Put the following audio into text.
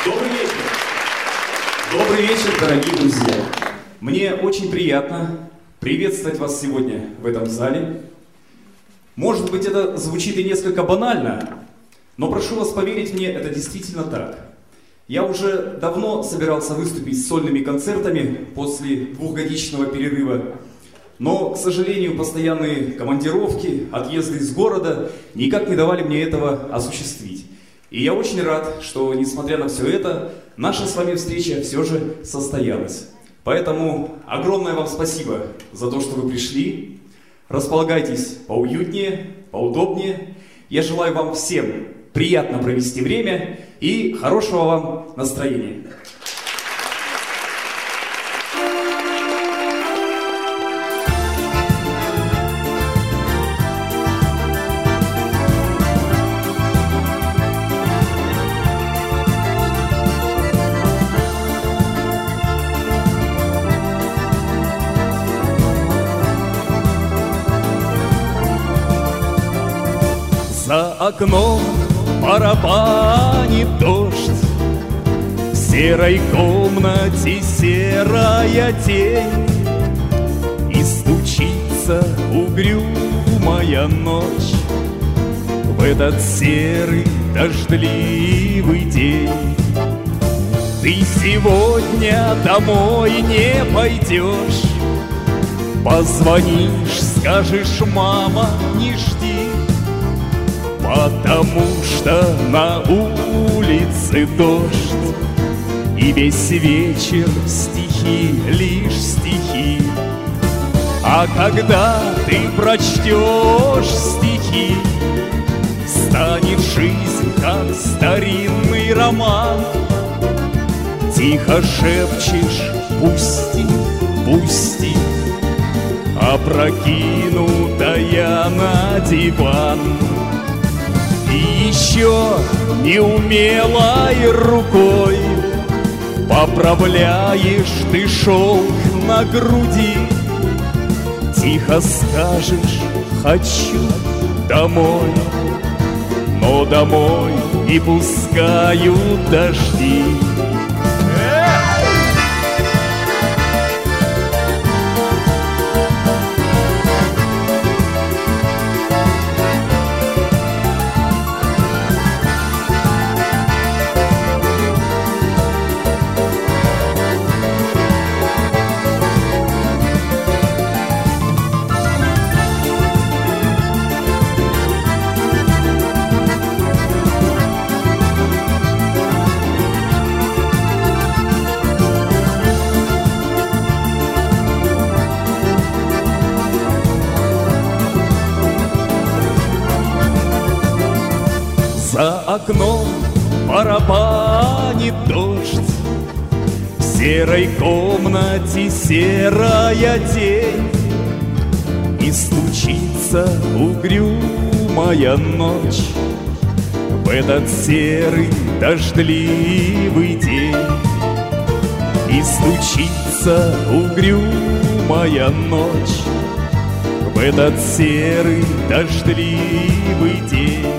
Добрый вечер. Добрый вечер, дорогие друзья. Мне очень приятно приветствовать вас сегодня в этом зале. Может быть, это звучит и несколько банально, но прошу вас поверить мне, это действительно так. Я уже давно собирался выступить с сольными концертами после двухгодичного перерыва, но, к сожалению, постоянные командировки, отъезды из города никак не давали мне этого осуществить. И я очень рад, что, несмотря на все это, наша с вами встреча все же состоялась. Поэтому огромное вам спасибо за то, что вы пришли. Располагайтесь поуютнее, поудобнее. Я желаю вам всем приятно провести время и хорошего вам настроения. За окном барабанит дождь, в серой комнате серая тень, и стучится угрюмая ночь в этот серый дождливый день. Ты сегодня домой не пойдешь, позвонишь, скажешь: мама, не жди, потому что на улице дождь, и весь вечер стихи, лишь стихи. А когда ты прочтешь стихи, станет жизнь как старинный роман. Тихо шепчешь: пусти, пусти, опрокинутая на диван. И еще неумелой рукой поправляешь ты шелк на груди. Тихо скажешь: хочу домой, но домой не пускают дожди. За окном барабанит дождь, в серой комнате серая тень, и стучится угрюмая ночь в этот серый дождливый день. И стучится угрюмая ночь в этот серый дождливый день.